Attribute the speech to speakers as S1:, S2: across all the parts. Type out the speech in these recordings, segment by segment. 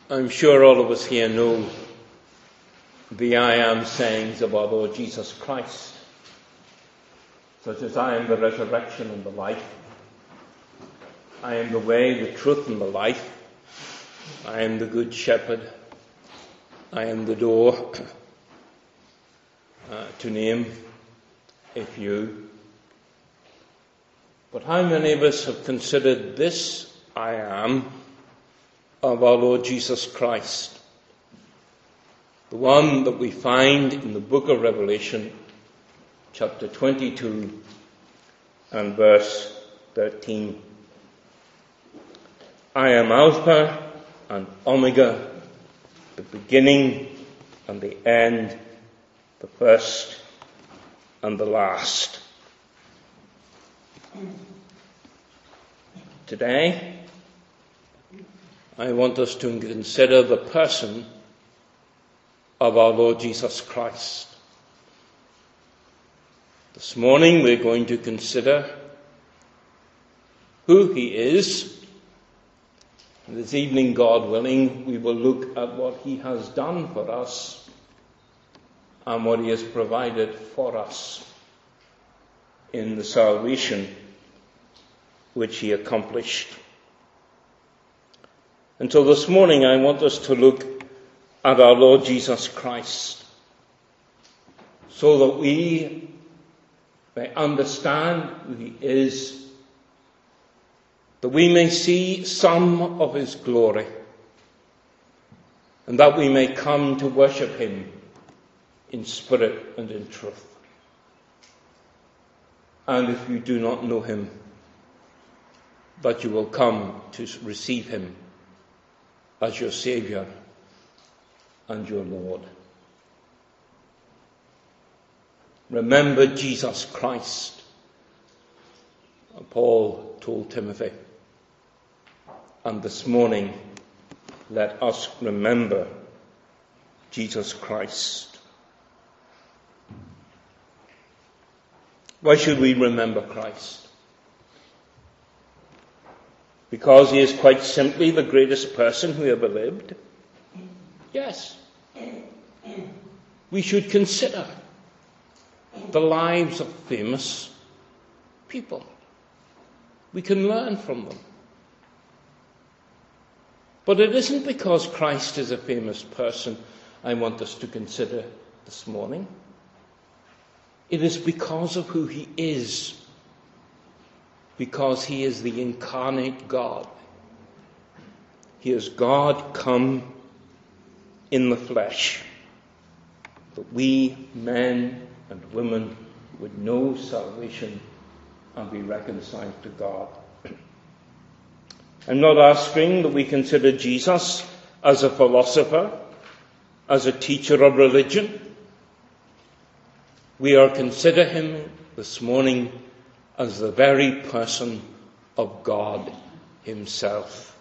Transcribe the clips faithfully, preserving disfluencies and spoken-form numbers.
S1: I'm sure all of us here know the I am sayings of our Lord Jesus Christ, such as I am the resurrection and the life. I am the way, the truth and the life. I am the good shepherd. I am the door, uh, to name a few. But how many of us have considered this I am of our Lord Jesus Christ, the one that we find in the book of Revelation, chapter twenty-two and verse thirteen. I am Alpha and Omega, the beginning and the end, the first and the last. Today, I want us to consider the person of our Lord Jesus Christ. This morning we're going to consider who he is. And this evening, God willing, we will look at what he has done for us and what he has provided for us in the salvation which he accomplished. And so this morning I want us to look at our Lord Jesus Christ so that we may understand who he is, that we may see some of his glory, and that we may come to worship him in spirit and in truth. And if you do not know him, that you will come to receive him as your Saviour and your Lord. Remember Jesus Christ, Paul told Timothy. And this morning, let us remember Jesus Christ. Why should we remember Christ? Because he is quite simply the greatest person who ever lived? Yes. We should consider the lives of famous people. We can learn from them. But it isn't because Christ is a famous person I want us to consider this morning. It is because of who he is. Because he is the incarnate God. He is God come in the flesh, that we, men and women, would know salvation and be reconciled to God. I'm not asking that we consider Jesus as a philosopher, as a teacher of religion. We are considering him this morning as the very person of God himself.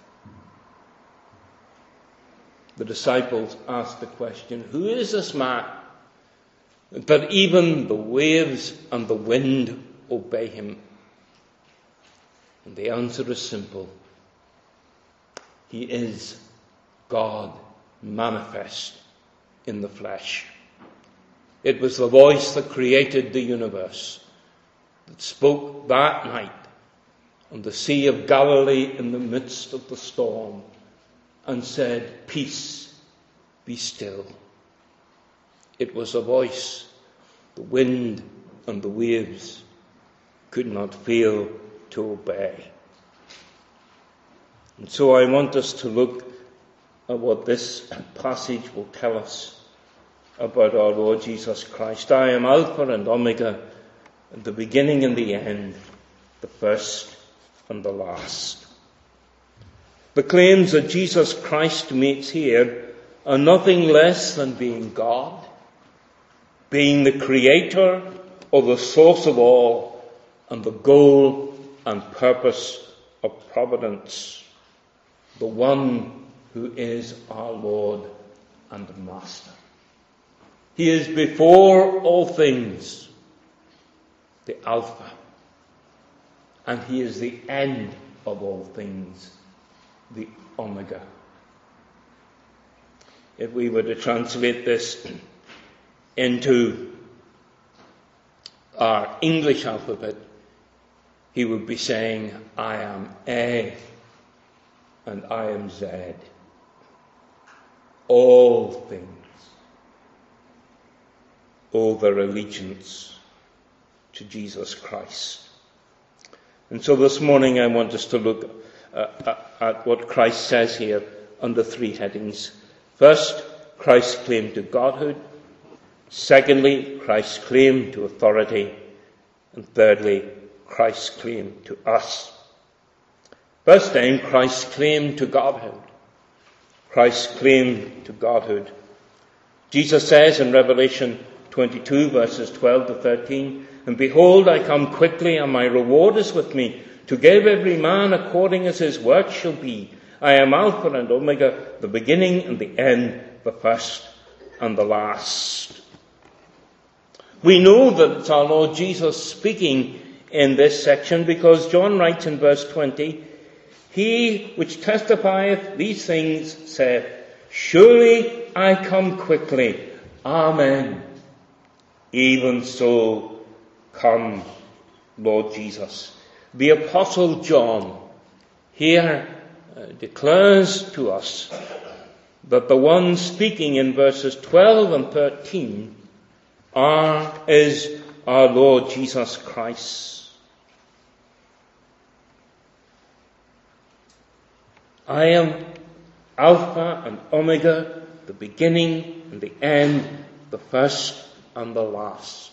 S1: The disciples asked the question, who is this man that even the waves and the wind obey him? And the answer is simple. He is God manifest in the flesh. It was the voice that created the universe, that spoke that night on the Sea of Galilee in the midst of the storm and said, peace, be still. It was a voice the wind and the waves could not fail to obey. And so I want us to look at what this passage will tell us about our Lord Jesus Christ. I am Alpha and Omega, the beginning and the end, the first and the last. The claims that Jesus Christ makes here are nothing less than being God, being the creator or the source of all, and the goal and purpose of providence, the one who is our Lord and Master. He is before all things, the Alpha, and he is the end of all things, the Omega. if we were to translate this into our English alphabet, he would be saying, I am A and I am Z. All things owe their allegiance to Jesus Christ. And so this morning I want us to look uh, at what Christ says here under three headings. First, Christ's claim to Godhood. Secondly, Christ's claim to authority. And thirdly, Christ's claim to us. First then, Christ's claim to Godhood. Christ's claim to Godhood. Jesus says in Revelation twenty-two, verses twelve to thirteen, and behold, I come quickly, and my reward is with me, to give every man according as his work shall be. I am Alpha and Omega, the beginning and the end, the first and the last. We know that it's our Lord Jesus speaking in this section, because John writes in verse twenty, He which testifieth these things saith, Surely I come quickly. Amen. Even so, come, Lord Jesus. The Apostle John here uh, declares to us that the one speaking in verses twelve and thirteen are, is our Lord Jesus Christ. I am Alpha and Omega, the beginning and the end, the first and the last.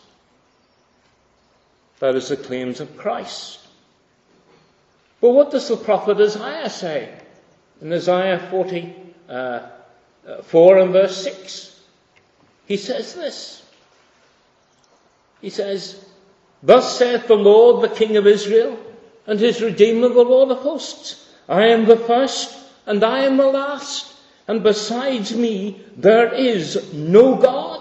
S1: That is the claims of Christ. But what does the prophet Isaiah say? In Isaiah forty, uh, uh, four and verse six, he says this. He says, Thus saith the Lord, the King of Israel, and his Redeemer, the Lord of hosts, I am the first, and I am the last, and besides me there is no God.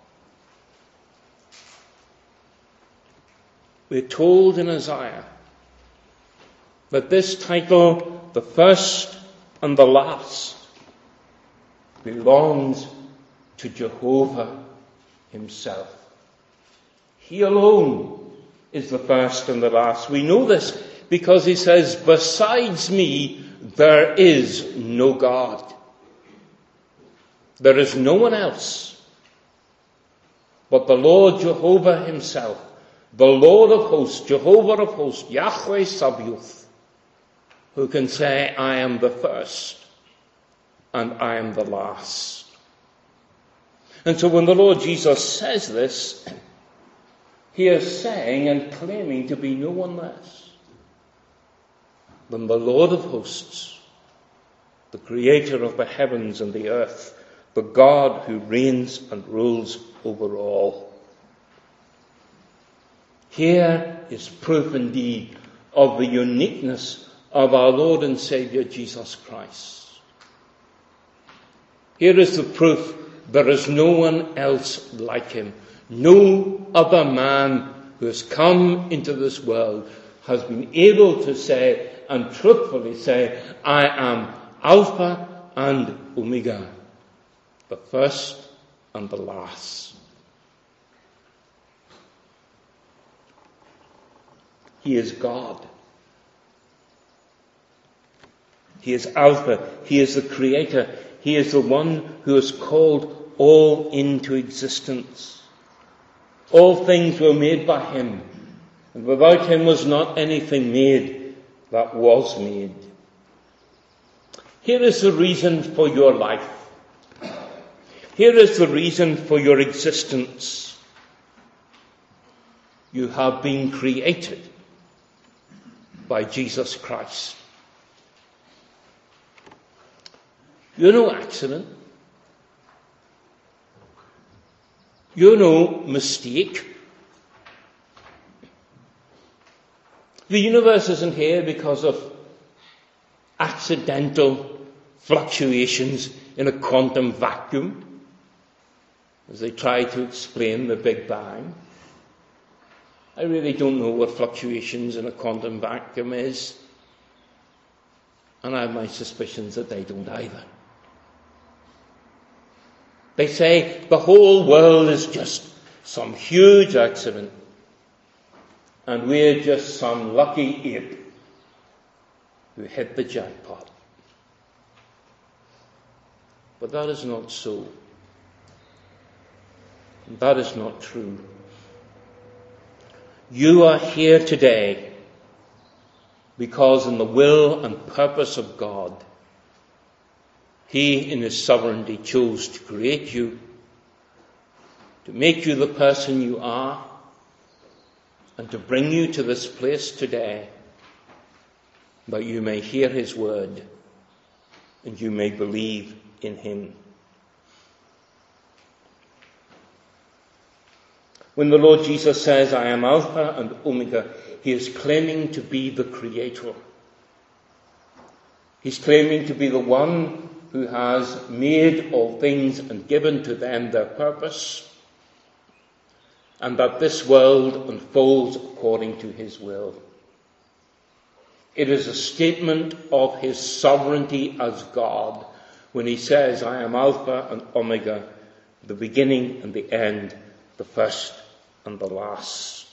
S1: We're told in Isaiah that this title, the first and the last, belongs to Jehovah himself. He alone is the first and the last. We know this because he says, besides me, there is no God. There is no one else but the Lord Jehovah himself, the Lord of hosts, Jehovah of hosts, Yahweh Sabaoth, who can say, I am the first and I am the last. And so when the Lord Jesus says this, he is saying and claiming to be no one less than the Lord of hosts, the creator of the heavens and the earth, the God who reigns and rules over all. Here is proof indeed of the uniqueness of our Lord and Saviour Jesus Christ. Here is the proof there is no one else like him. No other man who has come into this world has been able to say and truthfully say, I am Alpha and Omega, the first and the last. He is God. He is Alpha. He is the Creator. He is the one who has called all into existence. All things were made by him, and without him was not anything made that was made. Here is the reason for your life. Here is the reason for your existence. You have been created by Jesus Christ. You're no accident. You're no mistake. The universe isn't here because of accidental fluctuations in a quantum vacuum, as they try to explain the Big Bang. I really don't know what fluctuations in a quantum vacuum is, and I have my suspicions that they don't either. They say the whole world is just some huge accident, and we're just some lucky ape who hit the jackpot. But that is not so. That is not true. You are here today because in the will and purpose of God, He in His sovereignty chose to create you, to make you the person you are, and to bring you to this place today, that you may hear His word and you may believe in Him. When the Lord Jesus says, I am Alpha and Omega, He is claiming to be the Creator. He's claiming to be the one who has made all things and given to them their purpose, and that this world unfolds according to His will. It is a statement of His sovereignty as God when He says, I am Alpha and Omega, the beginning and the end, the first and the last.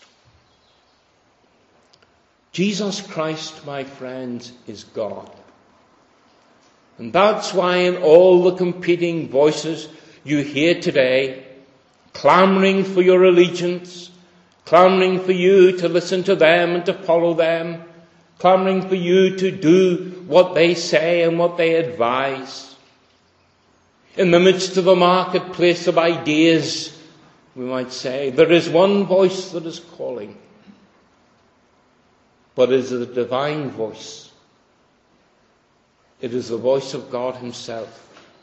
S1: Jesus Christ, my friends, is God. And that's why in all the competing voices you hear today, clamouring for your allegiance, clamouring for you to listen to them and to follow them, clamouring for you to do what they say and what they advise. In the midst of the marketplace of ideas, we might say, there is one voice that is calling, but it is a divine voice. It is the voice of God Himself.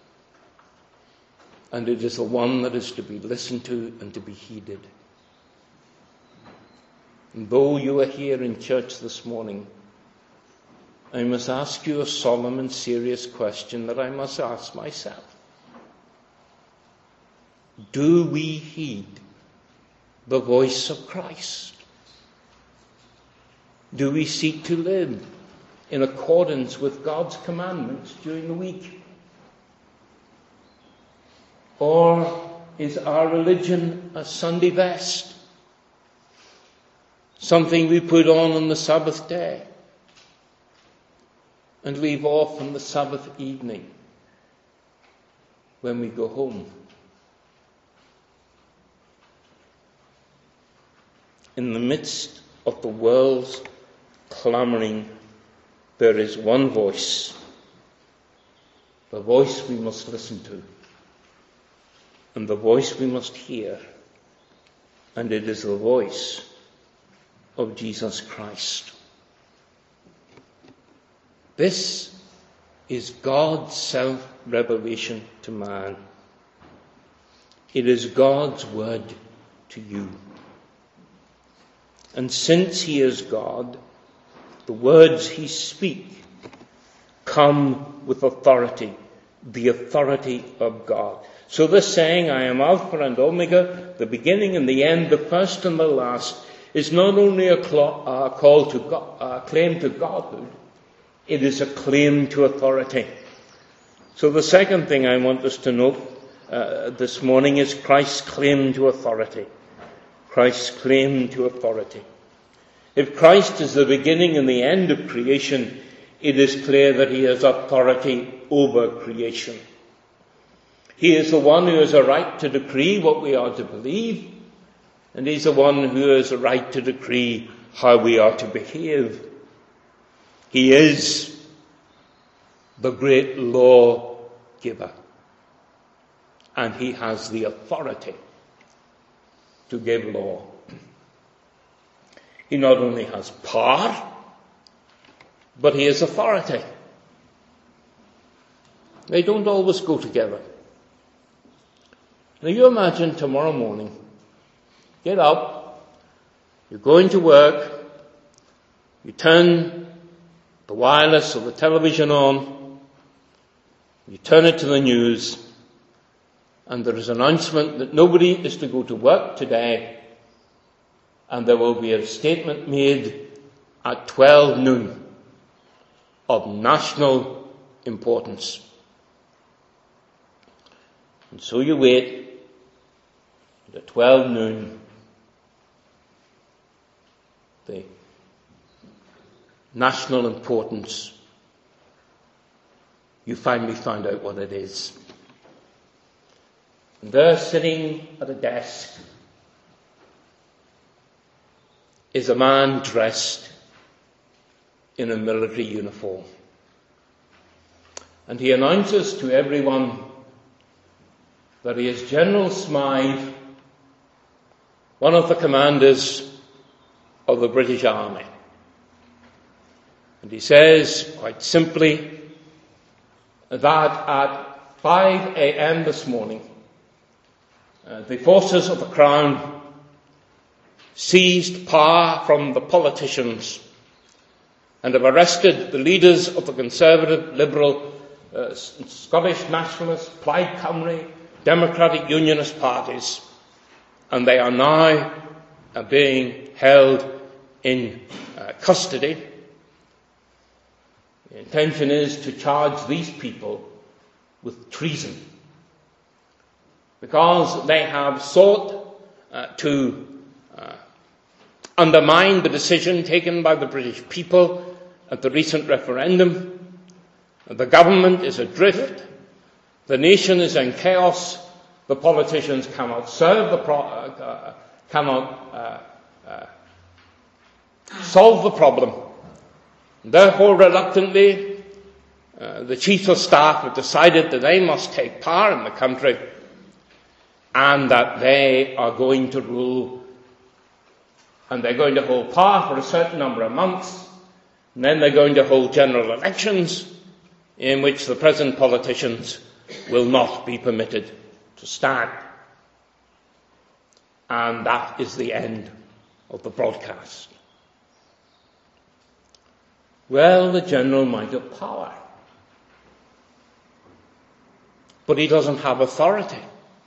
S1: And it is the one that is to be listened to and to be heeded. And though you are here in church this morning, I must ask you a solemn and serious question that I must ask myself. Do we heed the voice of Christ? Do we seek to live in accordance with God's commandments during the week? Or is our religion a Sunday vest? Something we put on on the Sabbath day and leave off on the Sabbath evening when we go home? In the midst of the world's clamouring, there is one voice, the voice we must listen to, and the voice we must hear, and it is the voice of Jesus Christ. This is God's self-revelation to man. It is God's word to you. And since He is God, the words He speaks come with authority, the authority of God. So this saying, I am Alpha and Omega, the beginning and the end, the first and the last, is not only a call to God, a claim to Godhood, it is a claim to authority. So the second thing I want us to note uh, this morning is Christ's claim to authority. Christ's claim to authority. If Christ is the beginning and the end of creation, it is clear that He has authority over creation. He is the one who has a right to decree what we are to believe, and He's the one who has a right to decree how we are to behave. He is the great law giver, and He has the authority to give law. He not only has power, but He has authority. They don't always go together. Now you imagine tomorrow morning, get up, you're going to work, you turn the wireless or the television on, you turn it to the news, and there is an announcement that nobody is to go to work today, and there will be a statement made at twelve noon of national importance. And so you wait, and at twelve noon, the national importance, you finally find out what it is. And there, sitting at a desk, is a man dressed in a military uniform. And he announces to everyone that he is General Smythe, one of the commanders of the British Army. And he says, quite simply, that at five a.m. this morning, uh, the forces of the Crown seized power from the politicians and have arrested the leaders of the Conservative, Liberal, uh, Scottish Nationalist, Plaid Cymru, Democratic Unionist parties, and they are now uh, being held in uh, custody. The intention is to charge these people with treason, because they have sought uh, to uh, undermine the decision taken by the British people at the recent referendum. The government is adrift, the nation is in chaos, the politicians cannot serve the pro- uh, cannot uh, uh, solve the problem. Therefore, reluctantly, uh, the Chiefs of Staff have decided that they must take power in the country and that they are going to rule, and they're going to hold power for a certain number of months, and then they're going to hold general elections in which the present politicians will not be permitted to stand. And that is the end of the broadcast. Well, the general might have power, but he doesn't have authority.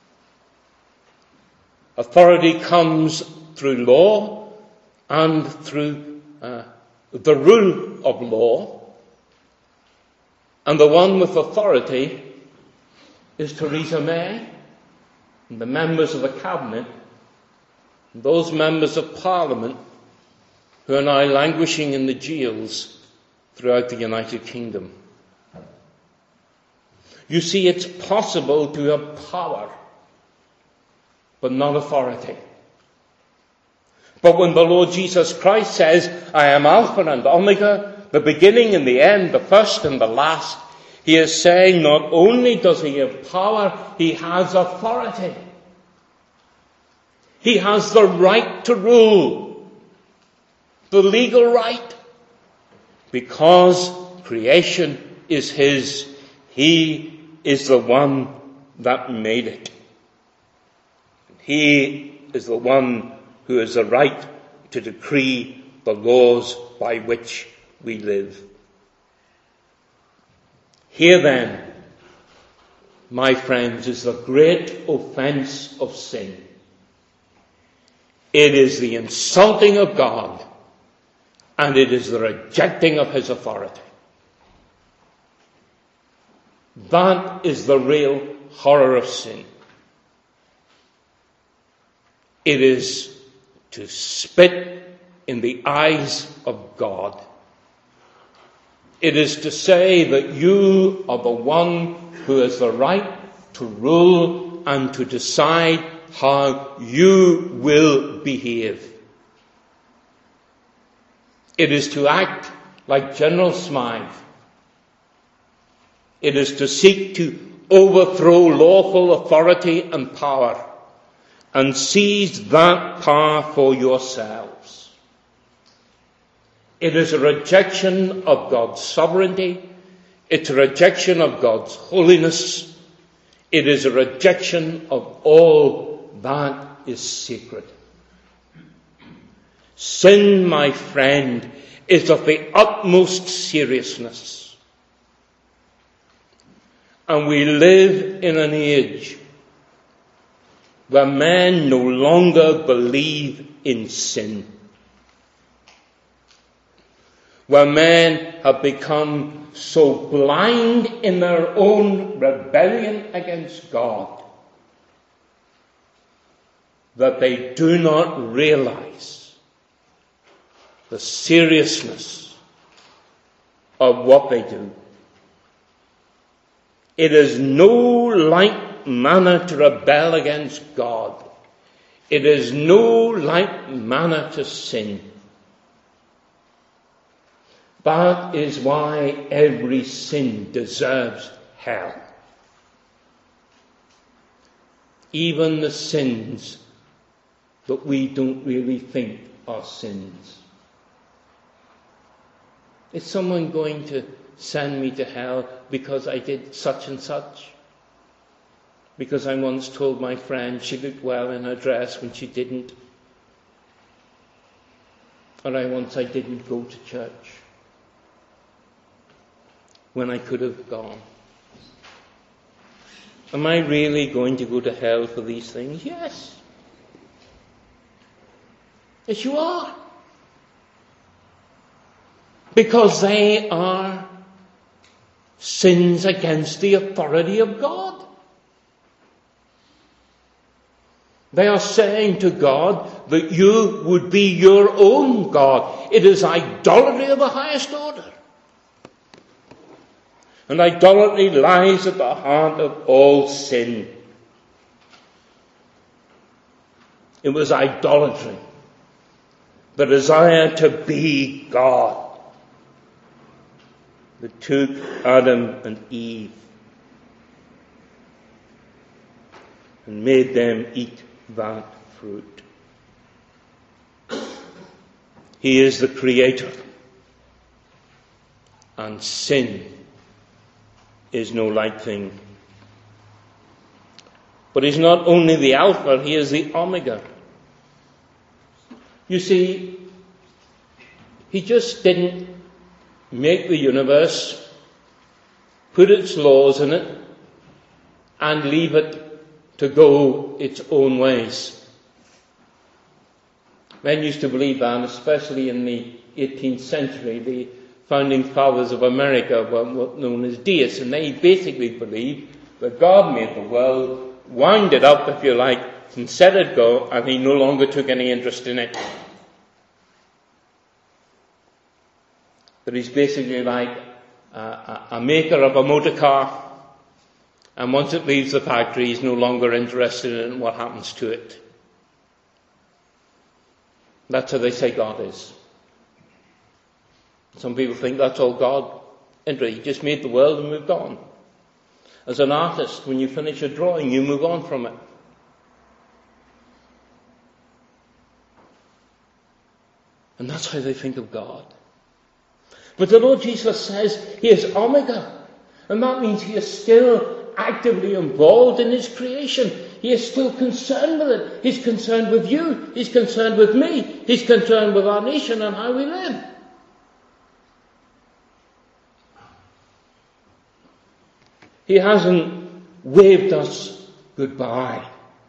S1: Authority comes through law and through uh, the rule of law, and the one with authority is Theresa May and the members of the Cabinet, and those members of Parliament who are now languishing in the jails throughout the United Kingdom. You see, it's possible to have power, but not authority. But when the Lord Jesus Christ says, I am Alpha and Omega, the beginning and the end, the first and the last, he is saying not only does he have power, he has authority. He has the right to rule, the legal right, because creation is his. He is the one that made it. He is the one who has the right to decree the laws by which we live. Here then, my friends, is the great offence of sin. It is the insulting of God, and it is the rejecting of his authority. That is the real horror of sin. It is to spit in the eyes of God. It is to say that you are the one who has the right to rule and to decide how you will behave. It is to act like General Smythe. It is to seek to overthrow lawful authority and power and seize that power for yourselves. It is a rejection of God's sovereignty. It's a rejection of God's holiness. It is a rejection of all that is sacred. Sin, my friend, is of the utmost seriousness. And we live in an age where men no longer believe in sin, where men have become so blind in their own rebellion against God that they do not realize the seriousness of what they do. It is no light matter to rebel against God. It is no light matter to sin. That is why every sin deserves hell. Even the sins that we don't really think are sins. Is someone going to send me to hell because I did such and such? Because I once told my friend she looked well in her dress when she didn't. Or I once I didn't go to church when I could have gone. Am I really going to go to hell for these things? Yes. Yes, you are. Because they are sins against the authority of God. They are saying to God that you would be your own God. It is idolatry of the highest order. And idolatry lies at the heart of all sin. It was idolatry, the desire to be God, that took Adam and Eve and made them eat that fruit. He is the Creator, and sin is no light thing. But he's not only the Alpha, he is the Omega. You see, he just didn't make the universe, put its laws in it, and leave it to go its own ways. Men used to believe that, especially in the eighteenth century. The founding fathers of America were known as deists, and they basically believed that God made the world, wound it up, if you like, and set it go, and he no longer took any interest in it. That he's basically like a, a, a maker of a motor car, and once it leaves the factory, he's no longer interested in what happens to it. That's how they say God is. Some people think that's all God. He just made the world and moved on. As an artist, when you finish a drawing, you move on from it. And that's how they think of God. But the Lord Jesus says he is Omega. And that means he is still actively involved in his creation. He is still concerned with it. He's concerned with you. He's concerned with me. He's concerned with our nation and how we live. He hasn't waved us goodbye.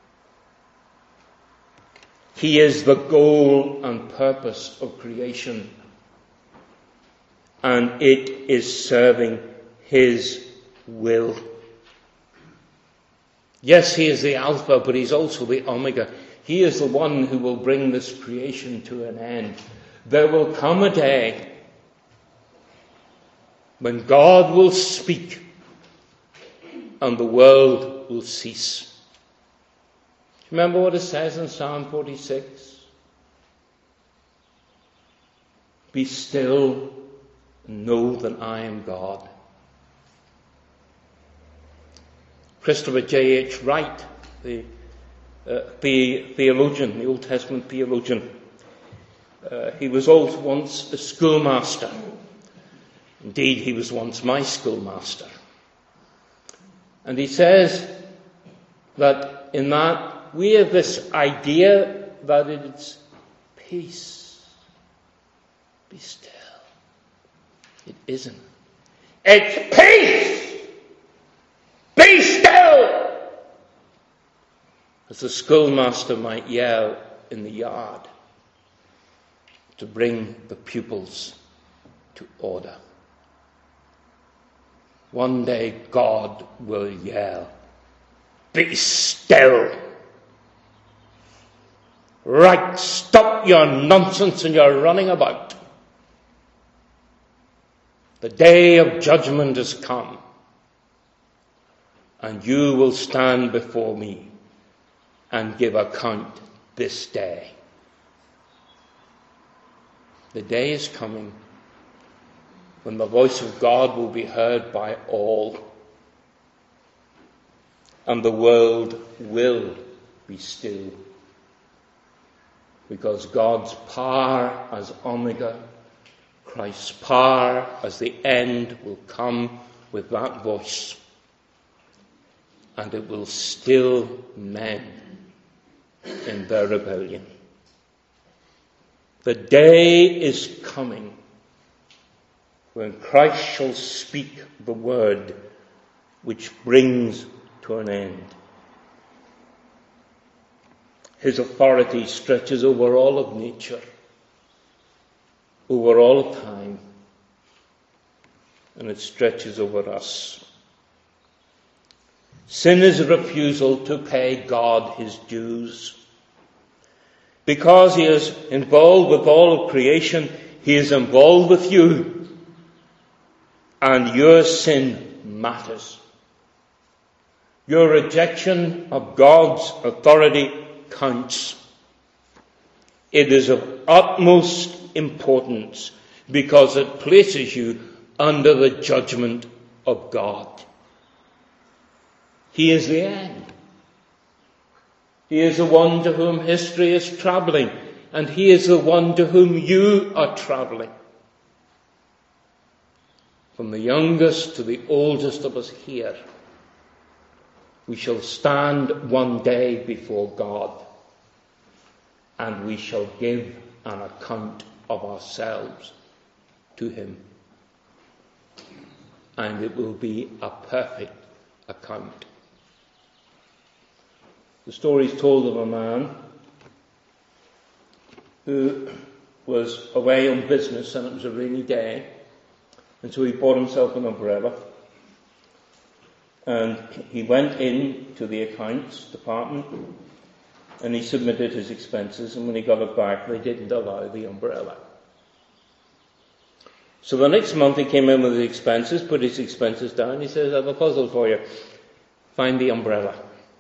S1: He is the goal and purpose of creation. And it is serving his will. Yes, he is the Alpha, but he's also the Omega. He is the one who will bring this creation to an end. There will come a day when God will speak and the world will cease. Remember what it says in Psalm forty-six? Be still and know that I am God. Christopher J H Wright, the, uh, the theologian, the Old Testament theologian, uh, he was also once a schoolmaster. Indeed, he was once my schoolmaster. And he says that in that we have this idea that it's peace. Be still. It isn't. It's peace! Be still! As the schoolmaster might yell in the yard to bring the pupils to order. One day God will yell, be still! right, stop your nonsense and your running about. The day of judgment has come, and you will stand before me and give account this day. The day is coming when the voice of God will be heard by all, and the world will be still, because God's power as Omega, Christ's power as the end, will come with that voice, and it will still men in their rebellion. The day is coming when Christ shall speak the word which brings to an end. His authority stretches over all of nature, over all of time, and it stretches over us. Sin is a refusal to pay God his dues. Because he is involved with all of creation, he is involved with you. And your sin matters. Your rejection of God's authority counts. It is of utmost importance because it places you under the judgment of God. He is the end. He is the one to whom history is travelling, and he is the one to whom you are travelling. From the youngest to the oldest of us here, we shall stand one day before God, and we shall give an account of ourselves to him. And it will be a perfect account. The story is told of a man who was away on business, and it was a rainy day, and so he bought himself an umbrella, and he went in to the accounts department and he submitted his expenses, and when he got it back they didn't allow the umbrella. So the next month he came in with his expenses, put his expenses down. He says, I have a puzzle for you. Find the umbrella.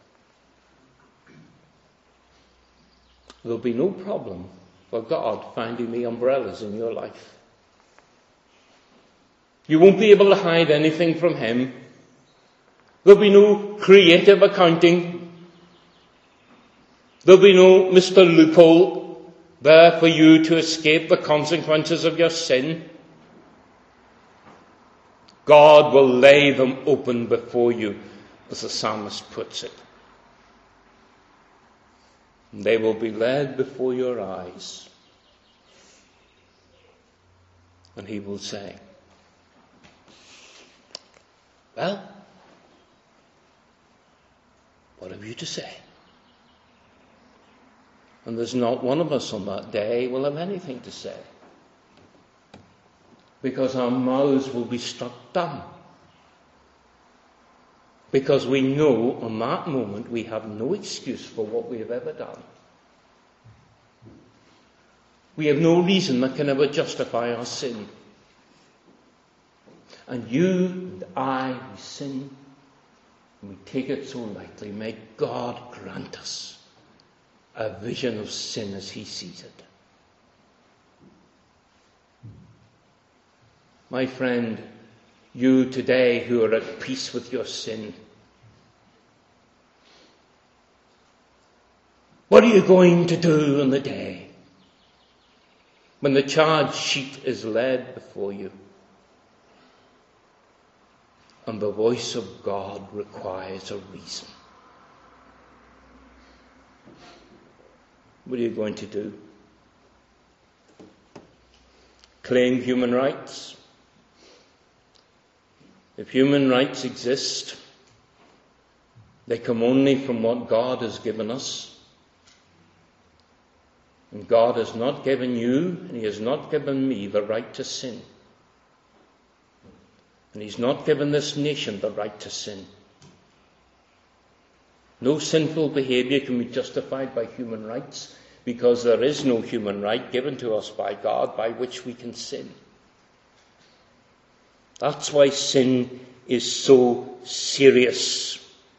S1: There'll be no problem for God finding the umbrellas in your life. You won't be able to hide anything from him. There'll be no creative accounting. There'll be no Mister Loophole there for you to escape the consequences of your sin. God will lay them open before you, as the psalmist puts it. And they will be led before your eyes. And he will say, well, what have you to say? And there's not one of us on that day will have anything to say, because our mouths will be struck dumb. Because we know on that moment we have no excuse for what we have ever done. We have no reason that can ever justify our sin. And you and I, we sin, and we take it so lightly. May God grant us a vision of sin as he sees it. My friend, you today who are at peace with your sin, what are you going to do on the day when the charge sheet is laid before you and the voice of God requires a reason? What are you going to do? Claim human rights? If human rights exist, they come only from what God has given us. And God has not given you, and he has not given me the right to sin. And he's not given this nation the right to sin. No sinful behaviour can be justified by human rights, because there is no human right given to us by God by which we can sin. That's why sin is so serious.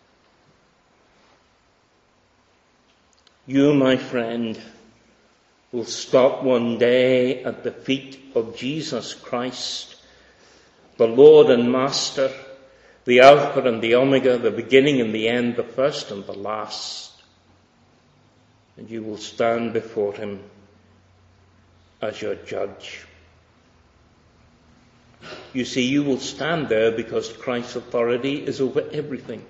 S1: You, my friend, will stop one day at the feet of Jesus Christ, the Lord and Master, the Alpha and the Omega, the beginning and the end, the first and the last. And you will stand before him as your judge. You see, you will stand there because Christ's authority is over everything.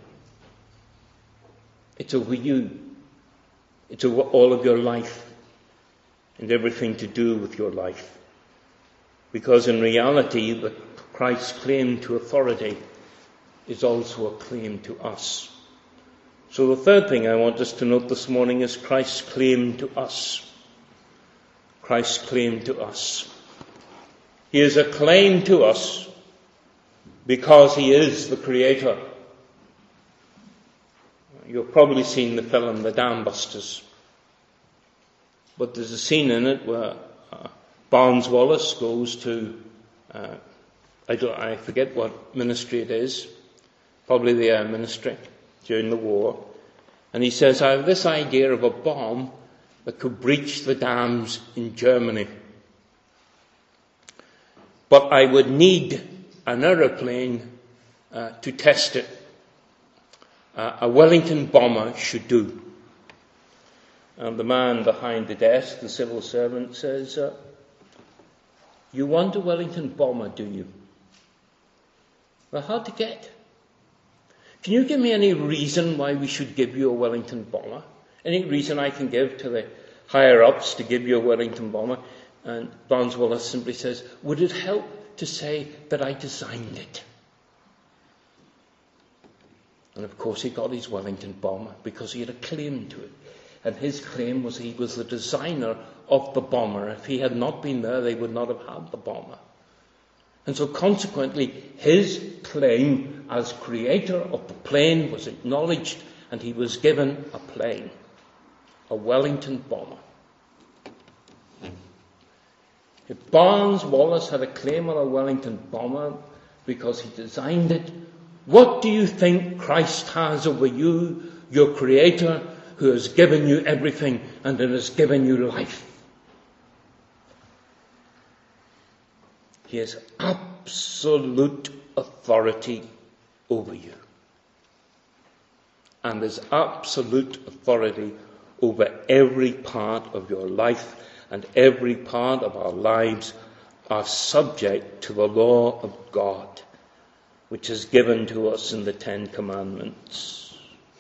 S1: It's over you. It's over all of your life and everything to do with your life. Because in reality, the Christ's claim to authority is also a claim to us. So the third thing I want us to note this morning is Christ's claim to us. Christ's claim to us. He is a claim to us because he is the Creator. You've probably seen the film The Dam Busters. But there's a scene in it where uh, Barnes Wallis goes to, uh, I, don't, I forget what ministry it is, probably the Air Ministry during the war. And he says, I have this idea of a bomb that could breach the dams in Germany. But I would need an aeroplane uh, to test it. Uh, a Wellington bomber should do. And the man behind the desk, the civil servant, says, uh, you want a Wellington bomber, do you? Well, hard to get. Can you give me any reason why we should give you a Wellington bomber? Any reason I can give to the higher-ups to give you a Wellington bomber? And Barnes Wallis simply says, would it help to say that I designed it? And of course he got his Wellington bomber because he had a claim to it. And his claim was he was the designer of the bomber. If he had not been there, they would not have had the bomber. And so consequently, his claim as creator of the plane was acknowledged, and he was given a plane, a Wellington bomber. If Barnes Wallis had a claim on a Wellington bomber because he designed it, what do you think Christ has over you, your Creator, who has given you everything and who has given you life? He has absolute authority over you. And his absolute authority over every part of your life, and every part of our lives are subject to the law of God, which is given to us in the Ten Commandments.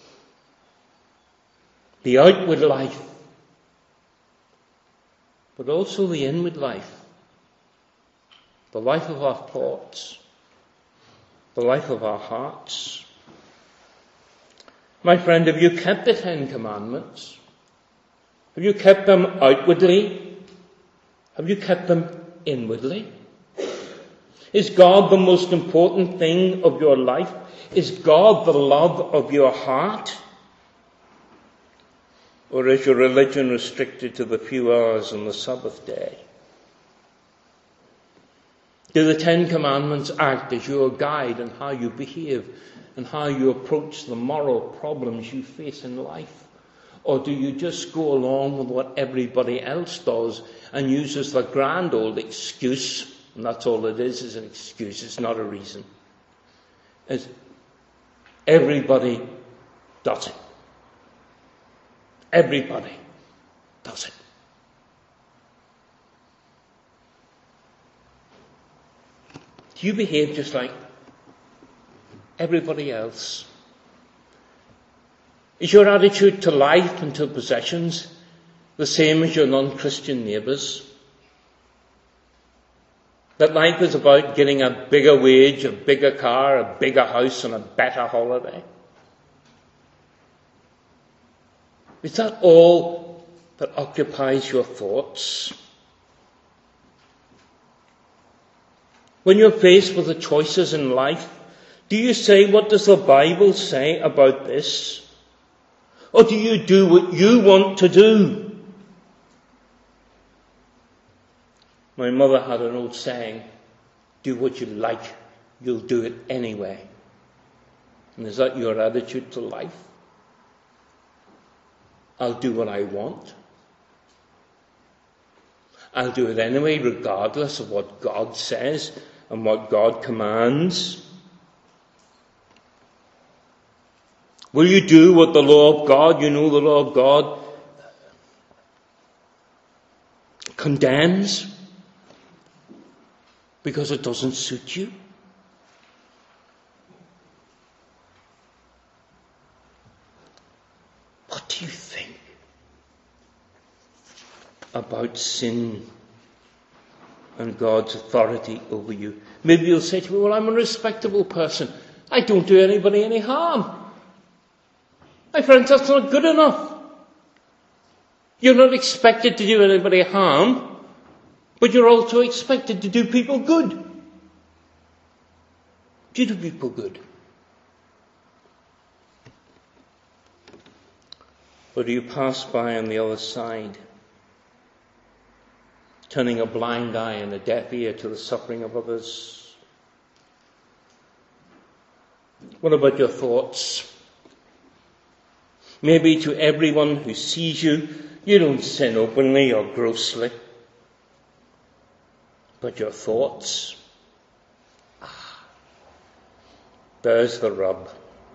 S1: The outward life, but also the inward life, the life of our thoughts, the life of our hearts. My friend, have you kept the Ten Commandments? Have you kept them outwardly? Have you kept them inwardly? Is God the most important thing of your life? Is God the love of your heart? Or is your religion restricted to the few hours on the Sabbath day? Do the Ten Commandments act as your guide in how you behave and how you approach the moral problems you face in life? Or do you just go along with what everybody else does and use as the grand old excuse, and that's all it is, is an excuse, it's not a reason. It's everybody does it. Everybody does it. Do you behave just like everybody else? Is your attitude to life and to possessions the same as your non-Christian neighbours? That life is about getting a bigger wage, a bigger car, a bigger house and a better holiday? Is that all that occupies your thoughts? When you're faced with the choices in life, do you say, what does the Bible say about this? Or do you do what you want to do? My mother had an old saying, do what you like, you'll do it anyway. And is that your attitude to life? I'll do what I want. I'll do it anyway, regardless of what God says and what God commands. Will you do what the law of God, you know the law of God, condemns because it doesn't suit you? What do you think about sin and God's authority over you? Maybe you'll say to me, well, I'm a respectable person. I don't do anybody any harm. My friends, that's not good enough. You're not expected to do anybody harm, but you're also expected to do people good. Do you do people good? Or do you pass by on the other side, turning a blind eye and a deaf ear to the suffering of others? What about your thoughts? Maybe to everyone who sees you, you don't sin openly or grossly. But your thoughts, ah, there's the rub.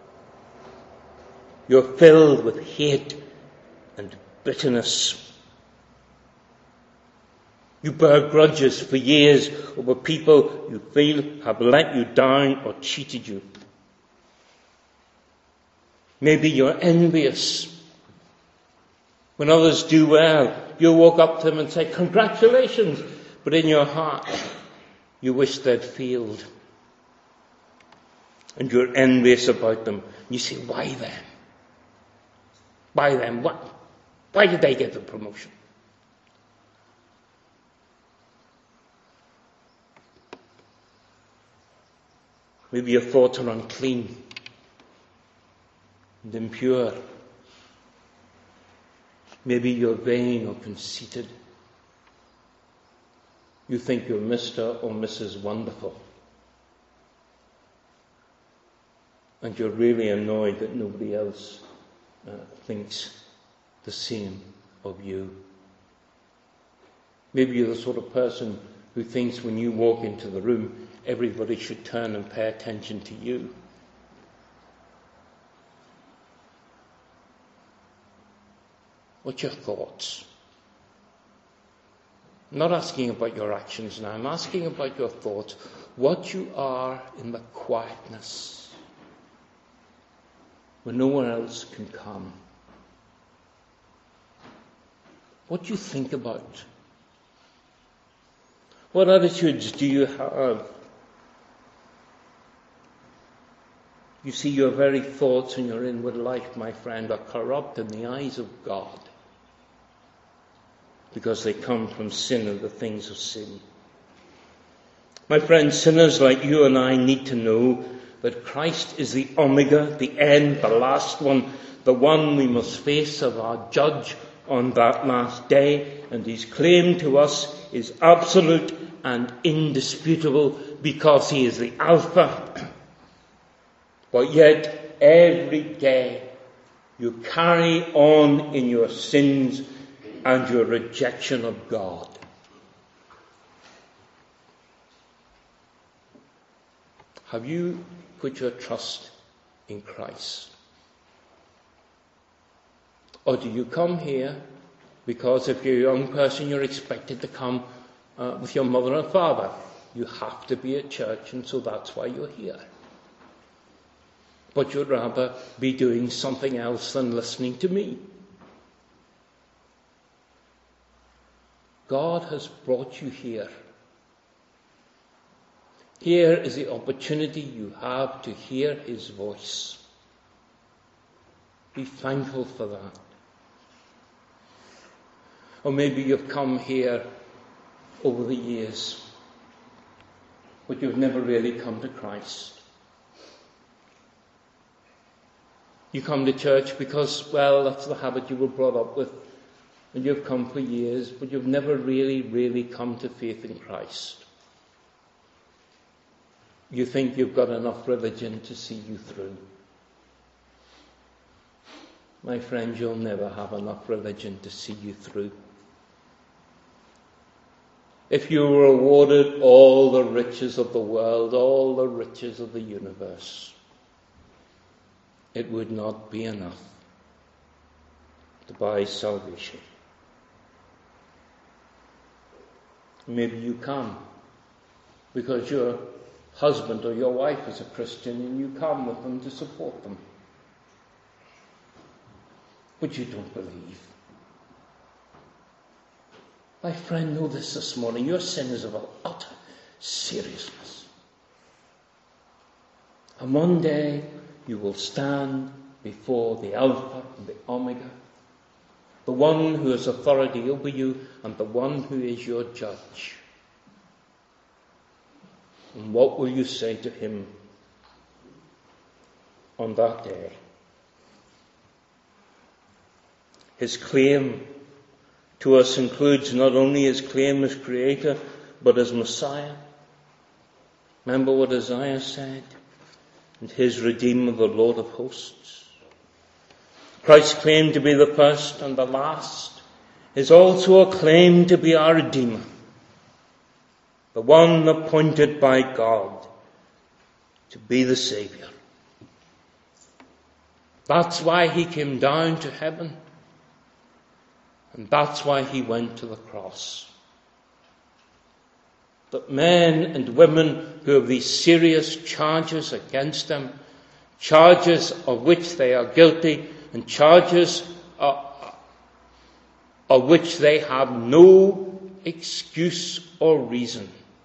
S1: You're filled with hate and bitterness. You bear grudges for years over people you feel have let you down or cheated you. Maybe you're envious. When others do well, you walk up to them and say, congratulations, but in your heart, you wish they'd failed. And you're envious about them. You say, why them? Why them? What? Why did they get the promotion? Maybe your thoughts are unclean and impure. Maybe you're vain or conceited. You think you're Mister or Missus Wonderful. And you're really annoyed that nobody else uh, thinks the same of you. Maybe you're the sort of person who thinks when you walk into the room, everybody should turn and pay attention to you. What's your thoughts? I'm not asking about your actions now. I'm asking about your thoughts. What you are in the quietness when no one else can come. What do you think about? What attitudes do you have? You see, your very thoughts and your inward life, my friend, are corrupt in the eyes of God, because they come from sin and the things of sin. My friends, sinners like you and I need to know that Christ is the Omega, the end, the last one, the one we must face as our judge on that last day, and his claim to us is absolute and indisputable because he is the Alpha. But yet, every day, you carry on in your sins and your rejection of God. Have you put your trust in Christ? Or do you come here because if you're a young person, you're expected to come uh, with your mother and father? You have to be at church, and so that's why you're here. But you'd rather be doing something else than listening to me. God has brought you here. Here is the opportunity you have to hear his voice. Be thankful for that. Or maybe you've come here over the years, but you've never really come to Christ. You come to church because, well, that's the habit you were brought up with. and you've come for years, but you've never really, really come to faith in Christ. You think you've got enough religion to see you through. My friend, you'll never have enough religion to see you through. If you were awarded all the riches of the world, all the riches of the universe, it would not be enough to buy salvation. Maybe you come because your husband or your wife is a Christian and you come with them to support them. But you don't believe. My friend, know this this morning. Your sin is of an utter seriousness. And one day you will stand before the Alpha and the Omega, the one who has authority over you and the one who is your judge. And what will you say to him on that day? His claim to us includes not only his claim as Creator, but as Messiah. Remember what Isaiah said? And his Redeemer, the Lord of hosts. Christ's claim to be the first and the last is also a claim to be our Redeemer, the one appointed by God to be the Saviour. That's why he came down to heaven. And that's why he went to the cross. That men and women who have these serious charges against them, charges of which they are guilty, and charges of, of which they have no excuse or reason,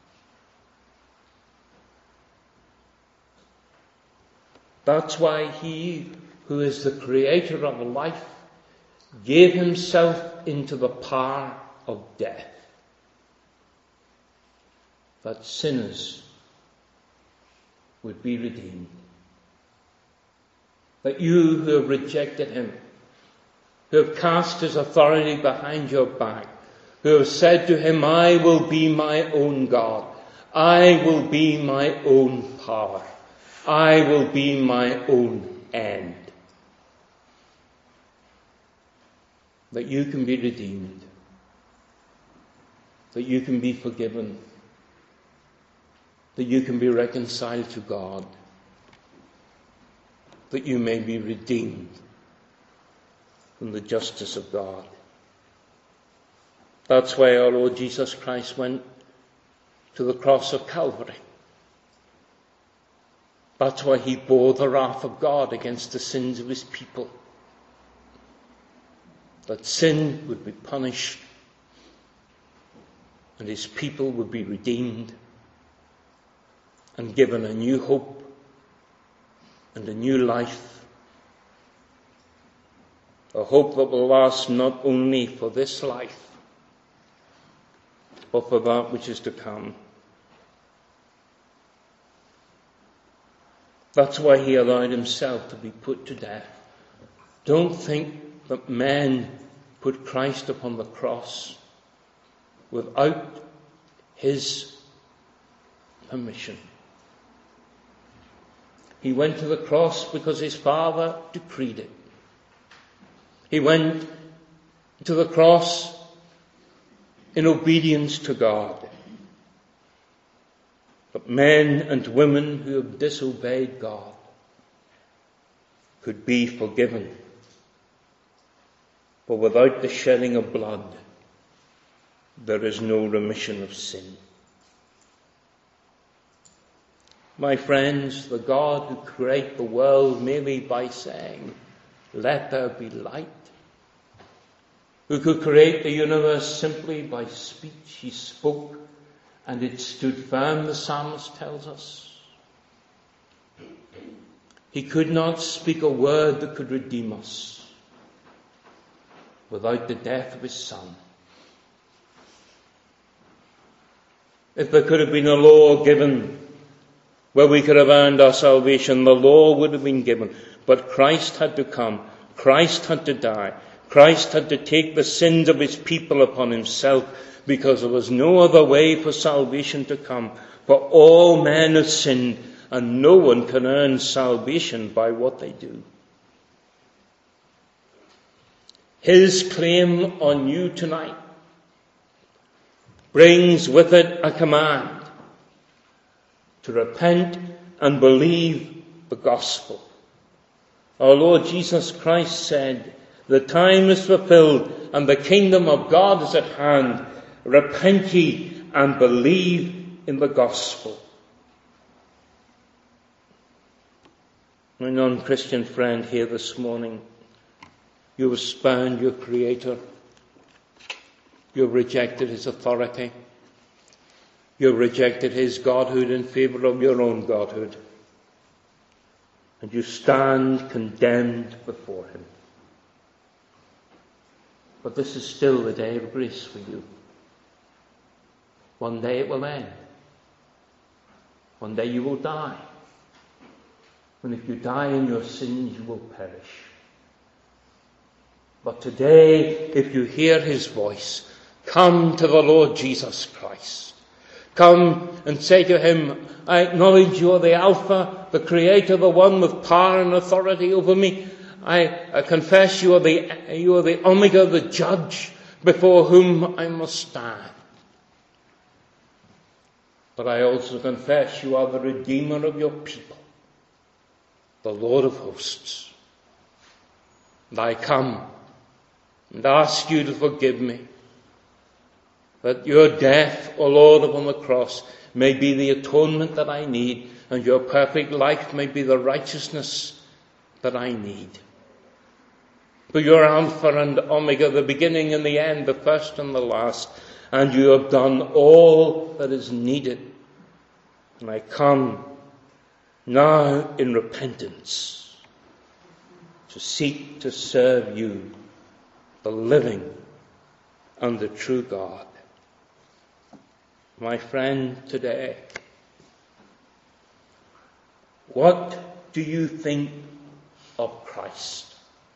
S1: that's why he who is the creator of life gave himself into the power of death, that sinners would be redeemed. That you who have rejected him, who have cast his authority behind your back, who have said to him, I will be my own God, I will be my own power, I will be my own end, that you can be redeemed, that you can be forgiven, that you can be reconciled to God, that you may be redeemed from the justice of God. That's why our Lord Jesus Christ went to the cross of Calvary. That's why he bore the wrath of God against the sins of his people. That sin would be punished and his people would be redeemed and given a new hope and a new life. A hope that will last not only for this life, but for that which is to come. That's why he allowed himself to be put to death. Don't think that men put Christ upon the cross without his permission. He went to the cross because his Father decreed it. He went to the cross in obedience to God. But men and women who have disobeyed God could be forgiven. For without the shedding of blood, there is no remission of sin. My friends, the God who created the world merely by saying, let there be light, who could create the universe simply by speech, he spoke and it stood firm, the psalmist tells us. He could not speak a word that could redeem us without the death of his Son. If there could have been a law given where we could have earned our salvation, the law would have been given. But Christ had to come. Christ had to die. Christ had to take the sins of his people upon himself, because there was no other way for salvation to come. For all men have sinned, and no one can earn salvation by what they do. His claim on you tonight brings with it a command to repent and believe the gospel. Our Lord Jesus Christ said, "The time is fulfilled and the kingdom of God is at hand. Repent ye and believe in the gospel." My non-Christian friend here this morning, you have spurned your Creator. You have rejected his authority. You have rejected his godhood in favour of your own godhood. And you stand condemned before him. But this is still the day of grace for you. One day it will end. One day you will die. And if you die in your sins, you will perish. But today, if you hear his voice, come to the Lord Jesus Christ. Come and say to him, "I acknowledge you are the Alpha, the Creator, the one with power and authority over me. I, I confess you are the you are the Omega, the Judge, before whom I must stand. But I also confess you are the Redeemer of your people, the Lord of hosts. And I come and ask you to forgive me, that your death, O Lord, upon the cross may be the atonement that I need, and your perfect life may be the righteousness that I need. For you're Alpha and Omega, the beginning and the end, the first and the last, and you have done all that is needed. And I come now in repentance to seek to serve you, the living and the true God. My friend, today, what do you think of Christ?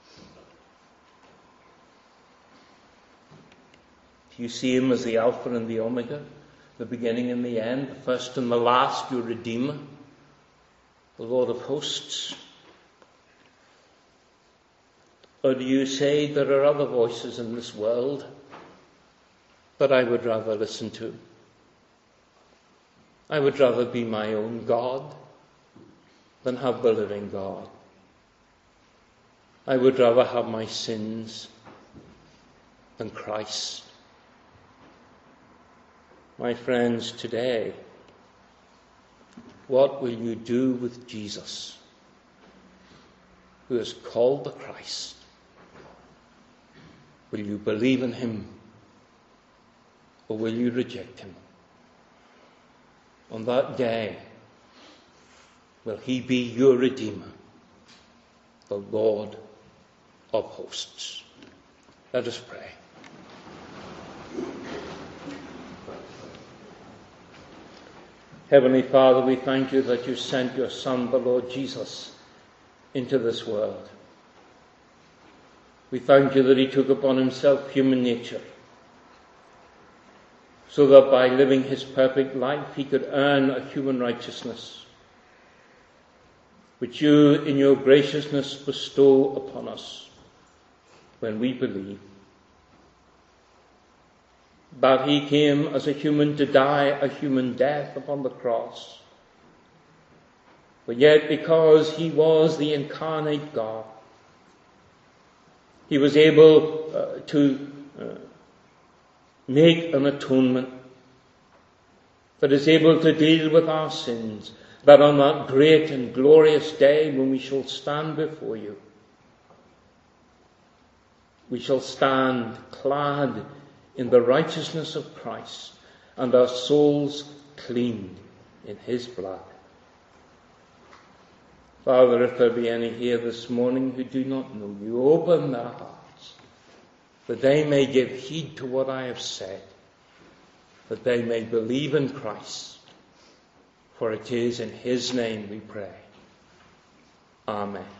S1: Do you see him as the Alpha and the Omega, the beginning and the end, the first and the last, your Redeemer, the Lord of hosts? Or do you say there are other voices in this world that I would rather listen to? I would rather be my own God than have the living God. I would rather have my sins than Christ. My friends, today, what will you do with Jesus, who is called the Christ? Will you believe in him, or will you reject him? On that day, will he be your Redeemer, the Lord of hosts? Let us pray. Heavenly Father, we thank you that you sent your Son, the Lord Jesus, into this world. We thank you that he took upon himself human nature, so that by living his perfect life he could earn a human righteousness, which you in your graciousness bestow upon us when we believe. That he came as a human to die a human death upon the cross. But yet, because he was the incarnate God, he was able uh, to uh, make an atonement that is able to deal with our sins, that on that great and glorious day when we shall stand before you, we shall stand clad in the righteousness of Christ, and our souls cleaned in his blood. Father, if there be any here this morning who do not know you, open their hearts, that they may give heed to what I have said, that they may believe in Christ. For it is in his name we pray. Amen.